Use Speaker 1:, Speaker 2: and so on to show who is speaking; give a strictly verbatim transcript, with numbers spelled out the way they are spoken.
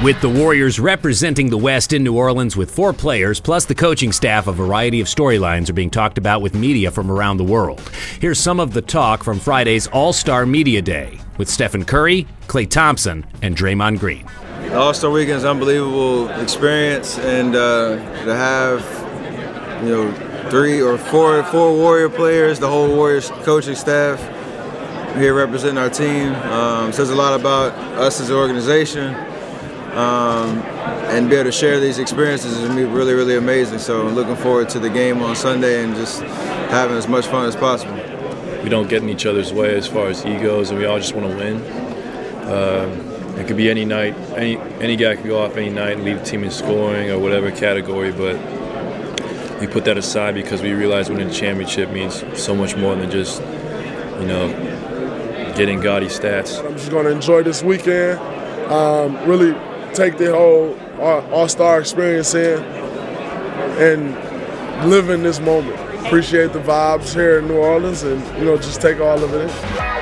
Speaker 1: With the Warriors representing the West in New Orleans with four players, plus the coaching staff, a variety of storylines are being talked about with media from around the world. Here's some of the talk from Friday's All-Star Media Day with Stephen Curry, Klay Thompson, and Draymond Green.
Speaker 2: The All-Star Weekend is an unbelievable experience, and uh, to have, you know, three or four, four Warrior players, the whole Warriors coaching staff here representing our team, um, says a lot about us as an organization. Um, and be able to share these experiences is really, really amazing. So I'm looking forward to the game on Sunday and just having as much fun as possible.
Speaker 3: We don't get in each other's way as far as egos, and we all just want to win. Um, it could be any night, any any guy can go off any night and lead the team in scoring or whatever category, but we put that aside because we realize winning the championship means so much more than just, you know, getting gaudy stats.
Speaker 4: I'm just going to enjoy this weekend, um, really take the whole All-Star experience in and live in this moment. Appreciate the vibes here in New Orleans and, you know, just take all of it in.